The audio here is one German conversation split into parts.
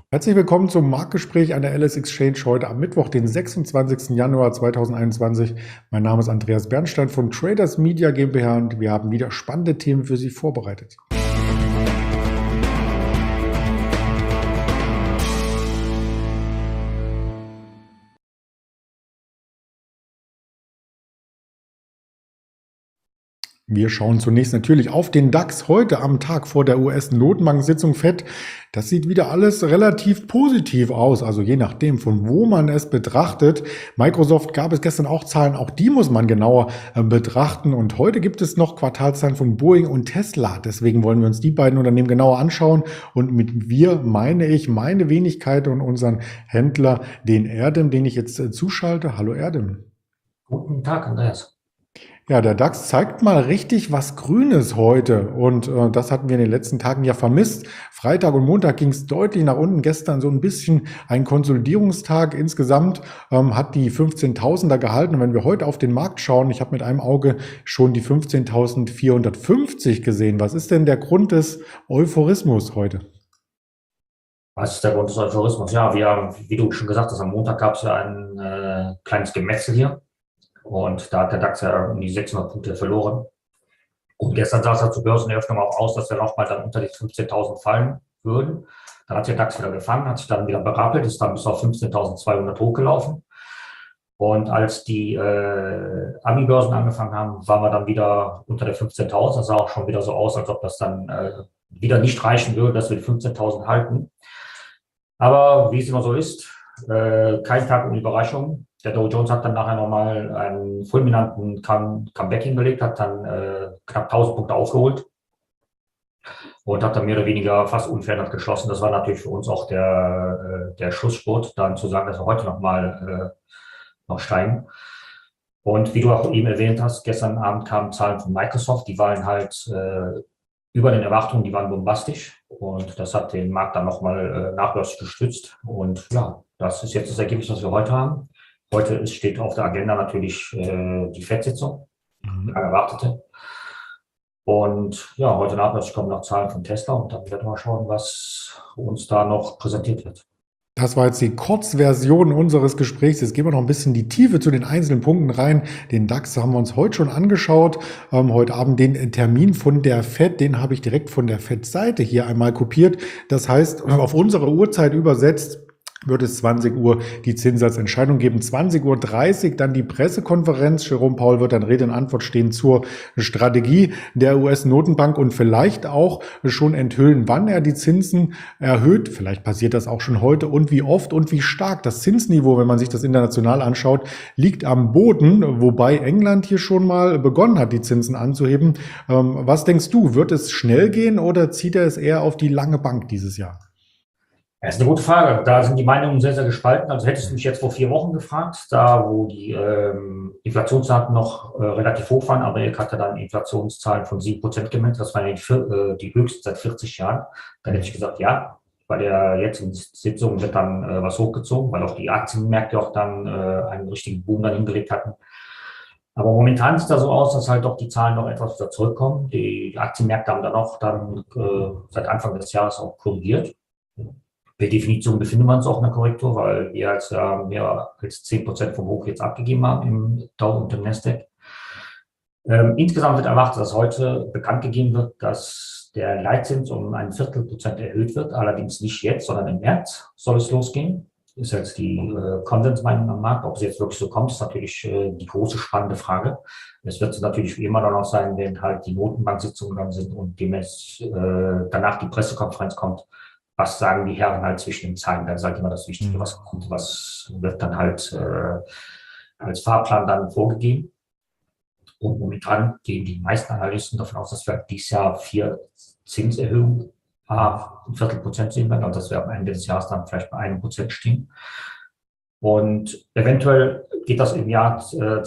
Herzlich willkommen zum Marktgespräch an der LS Exchange heute am Mittwoch, den 26. Januar 2021. Mein Name ist Andreas Bernstein von Traders Media GmbH und wir haben wieder spannende Themen für Sie vorbereitet. Wir schauen zunächst natürlich auf den DAX heute am Tag vor der US-Notenbank-Sitzung FED. Das sieht wieder alles relativ positiv aus, also je nachdem, von wo man es betrachtet. Microsoft gab es gestern auch Zahlen, auch die muss man genauer betrachten. Und heute gibt es noch Quartalszahlen von Boeing und Tesla. Deswegen wollen wir uns die beiden Unternehmen genauer anschauen. Und mit wir meine ich meine Wenigkeit und unseren Händler, den Erdem, den ich jetzt zuschalte. Hallo Erdem. Guten Tag, Andreas. Ja, der DAX zeigt mal richtig was Grünes heute und das hatten wir in den letzten Tagen ja vermisst. Freitag und Montag ging es deutlich nach unten, gestern so ein bisschen ein Konsolidierungstag. Insgesamt hat die 15.000er gehalten und wenn wir heute auf den Markt schauen, ich habe mit einem Auge schon die 15.450 gesehen. Was ist denn der Grund des Euphorismus heute? Was ist der Grund des Euphorismus? Ja, wie du schon gesagt hast, am Montag gab es ja ein kleines Gemetzel hier und da hat der DAX ja um die 600 Punkte verloren. Und gestern sah es ja zur Börseneröffnung auch aus, dass wir nochmal dann unter die 15.000 fallen würden. Dann hat der DAX wieder gefangen, hat sich dann wieder berappelt, ist dann bis auf 15.200 hochgelaufen. Und als die Ami-Börsen angefangen haben, waren wir dann wieder unter der 15.000. Das sah auch schon wieder so aus, als ob das dann wieder nicht reichen würde, dass wir die 15.000 halten. Aber wie es immer so ist, kein Tag ohne Überraschung. Der Dow Jones hat dann nachher nochmal einen fulminanten Comeback hingelegt, hat dann knapp 1.000 Punkte aufgeholt und hat dann mehr oder weniger fast unverändert geschlossen. Das war natürlich für uns auch der Schlussspurt, dann zu sagen, dass wir heute noch steigen. Und wie du auch eben erwähnt hast, gestern Abend kamen Zahlen von Microsoft, die waren halt über den Erwartungen, die waren bombastisch und das hat den Markt dann nochmal nachläufig gestützt. Und ja, das ist jetzt das Ergebnis, was wir heute haben. Heute steht auf der Agenda natürlich die FED-Sitzung, die erwartete. Und ja, heute Nachmittag kommen noch Zahlen von Tesla und dann werden wir schauen, was uns da noch präsentiert wird. Das war jetzt die Kurzversion unseres Gesprächs. Jetzt gehen wir noch ein bisschen die Tiefe zu den einzelnen Punkten rein. Den DAX haben wir uns heute schon angeschaut. Heute Abend den Termin von der FED, den habe ich direkt von der FED-Seite hier einmal kopiert. Das heißt, auf unsere Uhrzeit übersetzt, wird es 20 Uhr die Zinssatzentscheidung geben. 20:30 Uhr dann die Pressekonferenz. Jerome Powell wird dann Rede und Antwort stehen zur Strategie der US-Notenbank und vielleicht auch schon enthüllen, wann er die Zinsen erhöht. Vielleicht passiert das auch schon heute und wie oft und wie stark. Das Zinsniveau, wenn man sich das international anschaut, liegt am Boden, wobei England hier schon mal begonnen hat, die Zinsen anzuheben. Was denkst du, wird es schnell gehen oder zieht er es eher auf die lange Bank dieses Jahr? Das ist eine gute Frage. Da sind die Meinungen sehr, sehr gespalten. Also hättest du mich jetzt vor 4 Wochen gefragt, da wo die Inflationsdaten noch relativ hoch waren, Amerika hatte dann Inflationszahlen von 7% gemeldet, das waren ja die höchsten seit 40 Jahren. Dann hätte ich gesagt, ja, bei der jetzigen Sitzung wird dann was hochgezogen, weil auch die Aktienmärkte auch dann einen richtigen Boom dann hingelegt hatten. Aber momentan sieht das so aus, dass halt doch die Zahlen noch etwas wieder zurückkommen. Die Aktienmärkte haben dann auch seit Anfang des Jahres auch korrigiert. Per Definition befinden wir uns auch in einer Korrektur, weil wir jetzt mehr als 10% vom Hoch jetzt abgegeben haben im Dow und im Nasdaq. Insgesamt wird erwartet, dass heute bekannt gegeben wird, dass der Leitzins um 0,25% erhöht wird, allerdings nicht jetzt, sondern im März soll es losgehen. Ist jetzt die Konsensmeinung am Markt. Ob es jetzt wirklich so kommt, ist natürlich die große spannende Frage. Es wird natürlich wie immer dann auch sein, wenn halt die Notenbank-Sitzungen dann sind und demnächst danach die Pressekonferenz kommt. Was sagen die Herren halt zwischen den Zeilen? Das ist halt immer das Wichtige, was kommt, was wird dann halt als Fahrplan dann vorgegeben. Und momentan gehen die meisten Analysten davon aus, dass wir dieses Jahr 4 Zinserhöhungen, 0,25% sehen werden, also dass wir am Ende des Jahres dann vielleicht bei 1% stehen. Und eventuell geht das im Jahr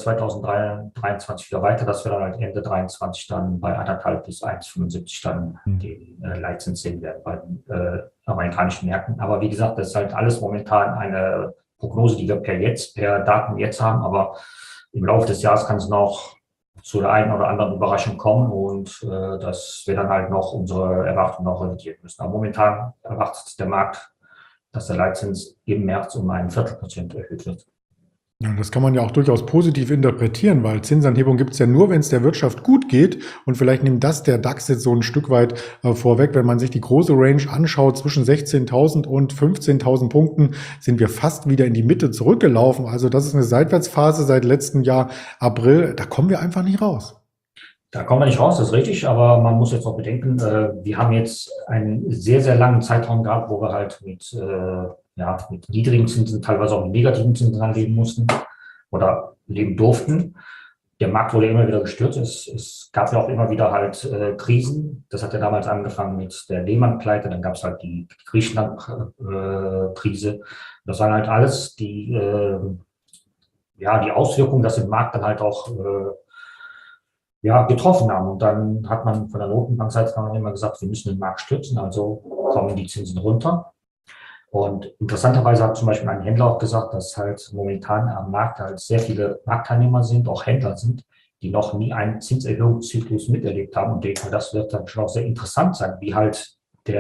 2023 wieder weiter, dass wir dann halt Ende 2023 dann bei 1,5 bis 1,75 dann den Leitzins sehen werden bei den amerikanischen Märkten. Aber wie gesagt, das ist halt alles momentan eine Prognose, die wir per Daten jetzt haben. Aber im Laufe des Jahres kann es noch zu der einen oder anderen Überraschung kommen und dass wir dann halt noch unsere Erwartungen noch revidieren müssen. Aber momentan erwartet der Markt dass der Leitzins im März um 1/4% erhöht wird. Ja, das kann man ja auch durchaus positiv interpretieren, weil Zinsanhebung gibt es ja nur, wenn es der Wirtschaft gut geht. Und vielleicht nimmt das der DAX jetzt so ein Stück weit vorweg. Wenn man sich die große Range anschaut, zwischen 16.000 und 15.000 Punkten sind wir fast wieder in die Mitte zurückgelaufen. Also das ist eine Seitwärtsphase seit letztem Jahr April. Da kommen wir einfach nicht raus. Da kommen wir nicht raus, das ist richtig, aber man muss jetzt auch bedenken, wir haben jetzt einen sehr, sehr langen Zeitraum gehabt, wo wir halt mit niedrigen Zinsen, teilweise auch mit negativen Zinsen leben mussten oder leben durften. Der Markt wurde immer wieder gestürzt. Es gab ja auch immer wieder halt Krisen. Das hat ja damals angefangen mit der Lehman-Pleite, dann gab es halt die Griechenland-Krise. Das waren halt alles die Auswirkungen, dass im Markt dann halt auch getroffen haben. Und dann hat man von der Notenbankseite dann immer gesagt, wir müssen den Markt stützen, also kommen die Zinsen runter. Und interessanterweise hat zum Beispiel ein Händler auch gesagt, dass halt momentan am Markt halt sehr viele Marktteilnehmer sind, auch Händler sind, die noch nie einen Zinserhöhungszyklus miterlebt haben. Und denke, das wird dann schon auch sehr interessant sein, wie halt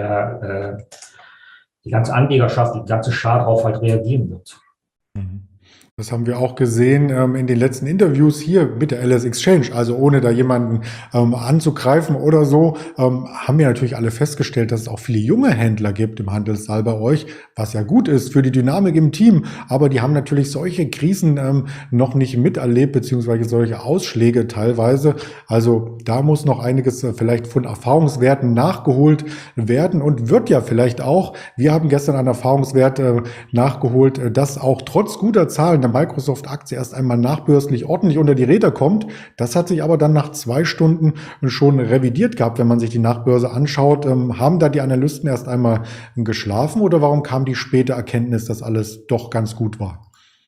die ganze Anlegerschaft, die ganze Schar darauf halt reagieren wird. Mhm. Das haben wir auch gesehen in den letzten Interviews hier mit der LS Exchange. Also ohne da jemanden anzugreifen oder so, haben wir natürlich alle festgestellt, dass es auch viele junge Händler gibt im Handelssaal bei euch, was ja gut ist für die Dynamik im Team. Aber die haben natürlich solche Krisen noch nicht miterlebt, beziehungsweise solche Ausschläge teilweise. Also da muss noch einiges vielleicht von Erfahrungswerten nachgeholt werden und wird ja vielleicht auch. Wir haben gestern einen Erfahrungswert nachgeholt, dass auch trotz guter Zahlen der Microsoft-Aktie erst einmal nachbörslich ordentlich unter die Räder kommt. Das hat sich aber dann nach 2 Stunden schon revidiert gehabt, wenn man sich die Nachbörse anschaut. Haben da die Analysten erst einmal geschlafen oder warum kam die späte Erkenntnis, dass alles doch ganz gut war?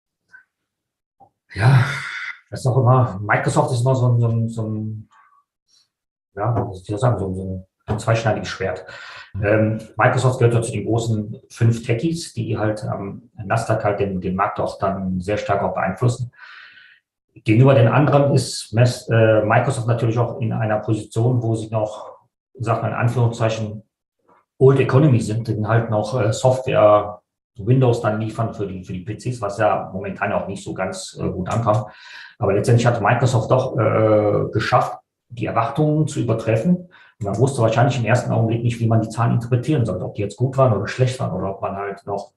Ja, das ist auch immer, Microsoft ist immer so ein zweischneidiges Schwert. Microsoft gehört ja zu den großen 5 Techies, die halt am Nasdaq halt den Markt auch dann sehr stark auch beeinflussen. Gegenüber den anderen ist Microsoft natürlich auch in einer Position, wo sie noch, sagt man in Anführungszeichen, Old Economy sind, die halt noch Software, Windows dann liefern für die PCs, was ja momentan auch nicht so ganz gut ankommt. Aber letztendlich hat Microsoft doch geschafft, die Erwartungen zu übertreffen. Und man wusste wahrscheinlich im ersten Augenblick nicht, wie man die Zahlen interpretieren sollte, ob die jetzt gut waren oder schlecht waren oder ob man halt noch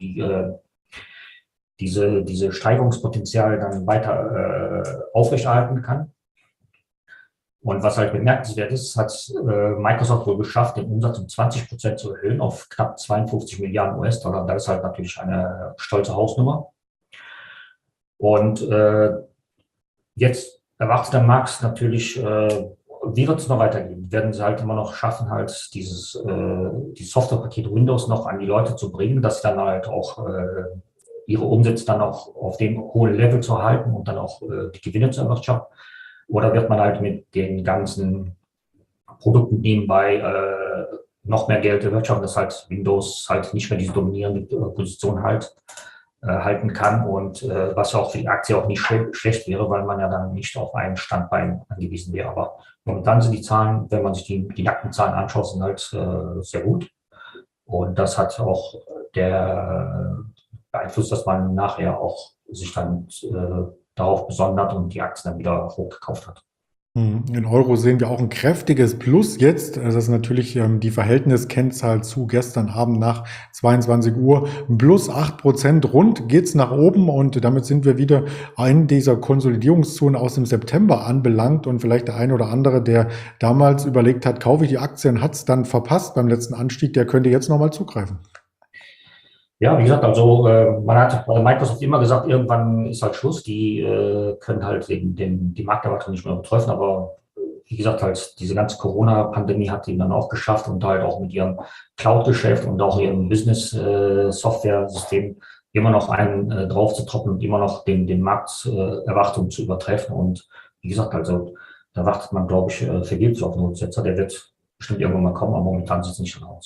diese Steigerungspotenzial dann weiter aufrechterhalten kann. Und was halt bemerkenswert ist, hat Microsoft wohl geschafft, den Umsatz um 20% zu erhöhen auf knapp 52 Milliarden US-Dollar. Das ist halt natürlich eine stolze Hausnummer. Und jetzt erwartet der Markt natürlich, wie wird es noch weitergehen? Werden sie halt immer noch schaffen, halt die Softwarepaket Windows noch an die Leute zu bringen, dass sie dann halt auch ihre Umsätze dann auch auf dem hohen Level zu halten und dann auch die Gewinne zu erwirtschaften? Oder wird man halt mit den ganzen Produkten nebenbei noch mehr Geld erwirtschaften, dass halt Windows halt nicht mehr diese dominierende Position halt halten kann und was ja auch für die Aktie auch nicht schlecht wäre, weil man ja dann nicht auf ein Standbein angewiesen wäre. Aber momentan sind die Zahlen, wenn man sich die nackten Zahlen anschaut, sind halt sehr gut. Und das hat auch der beeinflusst, dass man nachher auch sich dann darauf besondert und die Aktien dann wieder hochgekauft hat. In Euro sehen wir auch ein kräftiges Plus jetzt. Das ist natürlich die Verhältniskennzahl zu gestern Abend nach 22 Uhr. Plus 8% rund geht's nach oben und damit sind wir wieder in dieser Konsolidierungszone aus dem September anbelangt und vielleicht der eine oder andere, der damals überlegt hat, kaufe ich die Aktien, hat es dann verpasst beim letzten Anstieg, der könnte jetzt nochmal zugreifen. Ja, wie gesagt, also man hat bei Microsoft immer gesagt, irgendwann ist halt Schluss. Die können halt die Markterwartung nicht mehr übertreffen. Aber wie gesagt, halt diese ganze Corona-Pandemie hat die dann auch geschafft und halt auch mit ihrem Cloud-Geschäft und auch ihrem Business-Software-System immer noch einen drauf zu toppen und immer noch den Markterwartungen zu übertreffen. Und wie gesagt, also da wartet man, glaube ich, vergeblich auf einen Notsetzer. Der wird bestimmt irgendwann mal kommen, aber momentan sieht es nicht so aus.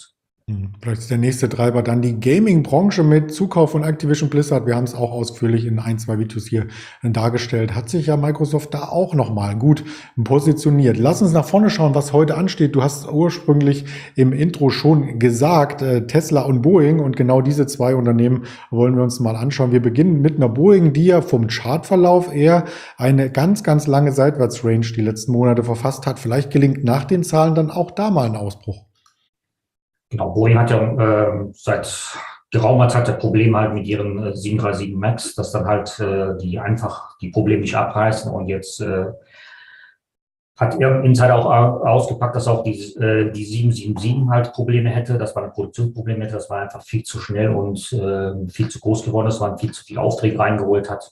Vielleicht ist der nächste Treiber dann die Gaming-Branche mit Zukauf von Activision Blizzard. Wir haben es auch ausführlich in 1, 2 Videos hier dargestellt. Hat sich ja Microsoft da auch nochmal gut positioniert. Lass uns nach vorne schauen, was heute ansteht. Du hast ursprünglich im Intro schon gesagt, Tesla und Boeing, und genau diese 2 Unternehmen wollen wir uns mal anschauen. Wir beginnen mit einer Boeing, die ja vom Chartverlauf eher eine ganz, ganz lange Seitwärtsrange die letzten Monate verfasst hat. Vielleicht gelingt nach den Zahlen dann auch da mal ein Ausbruch. Genau, Boeing hat ja seit geraumer Zeit das Problem halt mit ihren 737 MAX, dass dann halt die einfach die Probleme nicht abreißen, und jetzt hat irgendein Insider auch ausgepackt, dass auch die 777 halt Probleme hätte, dass man ein Produktionsproblem hätte, dass man einfach viel zu schnell und viel zu groß geworden ist, man viel zu viele Aufträge reingeholt hat.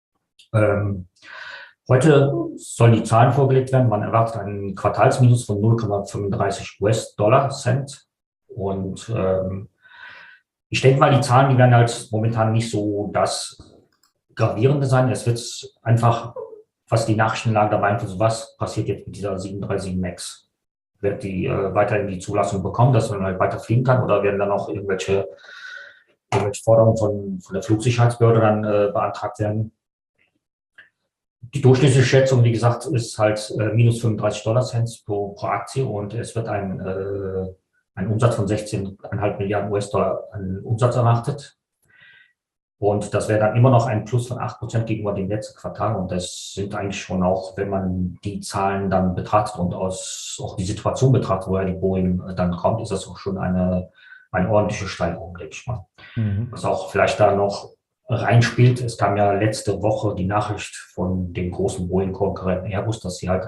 Heute sollen die Zahlen vorgelegt werden. Man erwartet einen Quartalsminus von 0,35 US-Dollar-Cent. Und ich denke mal, die Zahlen, die werden halt momentan nicht so das Gravierende sein. Es wird einfach, was die Nachrichtenlage dabei beeinflusst, was passiert jetzt mit dieser 737 MAX? Wird die weiterhin die Zulassung bekommen, dass man halt weiter fliegen kann, oder werden dann auch irgendwelche Forderungen von der Flugsicherheitsbehörde dann beantragt werden? Die durchschnittliche Schätzung, wie gesagt, ist halt minus 35 $Cents pro Aktie, und es wird ein Umsatz von 16,5 Milliarden US-Dollar an Umsatz erwartet. Und das wäre dann immer noch ein Plus von 8% gegenüber dem letzten Quartal. Und das sind eigentlich schon auch, wenn man die Zahlen dann betrachtet und auch die Situation betrachtet, woher die Boeing dann kommt, ist das auch schon eine ordentliche Steigerung, denke ich mal. Was auch vielleicht da noch reinspielt, es kam ja letzte Woche die Nachricht von dem großen Boeing-Konkurrenten Airbus, dass sie halt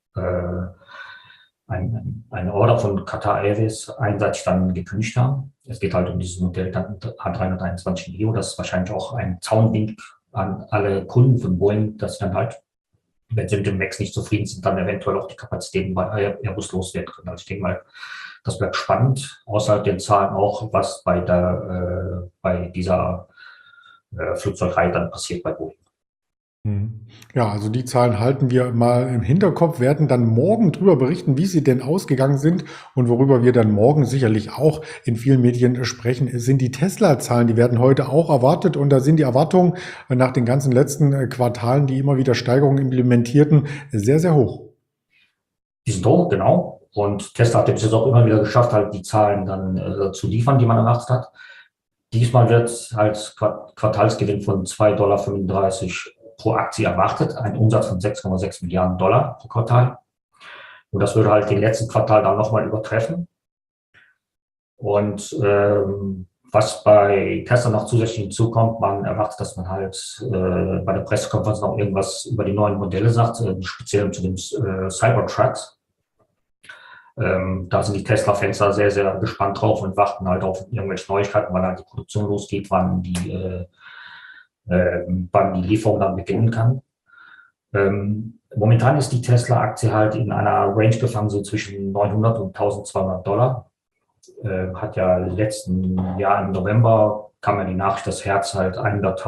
eine Order von Qatar Airways einseitig dann gekündigt haben. Es geht halt um dieses Modell A321neo. Das ist wahrscheinlich auch ein Zaunwink an alle Kunden von Boeing, dass sie dann halt, wenn sie mit dem MAX nicht zufrieden sind, dann eventuell auch die Kapazitäten bei Airbus loswerden können. Also ich denke mal, das bleibt spannend. Außerhalb der Zahlen auch, was bei dieser Flugzeugreihe dann passiert bei Boeing. Ja, also die Zahlen halten wir mal im Hinterkopf, werden dann morgen drüber berichten, wie sie denn ausgegangen sind, und worüber wir dann morgen sicherlich auch in vielen Medien sprechen, sind die Tesla-Zahlen. Die werden heute auch erwartet, und da sind die Erwartungen nach den ganzen letzten Quartalen, die immer wieder Steigerungen implementierten, sehr, sehr hoch. Die sind hoch, genau. Und Tesla hat jetzt auch immer wieder geschafft, halt die Zahlen dann zu liefern, die man erwartet hat. Diesmal wird halt Quartalsgewinn von $2,35 pro Aktie erwartet, ein Umsatz von 6,6 Milliarden Dollar pro Quartal. Und das würde halt den letzten Quartal dann nochmal übertreffen. Und was bei Tesla noch zusätzlich hinzukommt, man erwartet, dass man halt bei der Pressekonferenz noch irgendwas über die neuen Modelle sagt, speziell zu den Cybertrucks. Da sind die Tesla-Fans da sehr, sehr gespannt drauf und warten halt auf irgendwelche Neuigkeiten, wann halt die Produktion losgeht, wann die Lieferung dann beginnen kann. Momentan ist die Tesla-Aktie halt in einer Range gefangen, so zwischen 900 und $1.200. Hat ja letzten Jahr im November kam ja die Nachricht, dass Hertz halt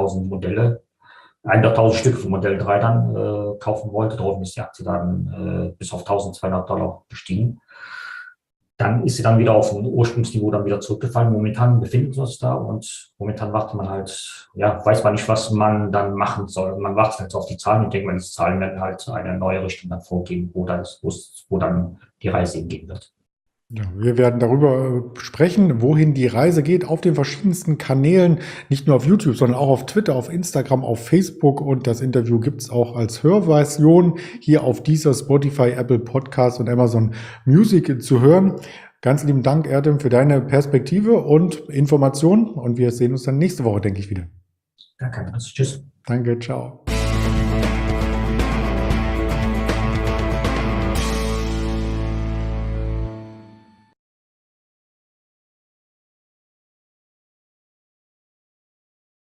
100.000 Stück von Modell 3 dann kaufen wollte. Daraufhin ist die Aktie dann bis auf $1.200 gestiegen. Dann ist sie dann wieder auf ein Ursprungsniveau dann wieder zurückgefallen. Momentan befinden wir uns da, und momentan wartet man halt, ja, weiß man nicht, was man dann machen soll. Man wartet halt auf die Zahlen, und denkt man, diese Zahlen werden halt eine neue Richtung dann vorgeben, wo dann die Reise hingehen wird. Ja, wir werden darüber sprechen, wohin die Reise geht, auf den verschiedensten Kanälen, nicht nur auf YouTube, sondern auch auf Twitter, auf Instagram, auf Facebook, und das Interview gibt's auch als Hörversion hier auf dieser Spotify, Apple Podcast und Amazon Music zu hören. Ganz lieben Dank, Erdem, für deine Perspektive und Informationen, und wir sehen uns dann nächste Woche, denke ich, wieder. Danke, tschüss. Danke, ciao.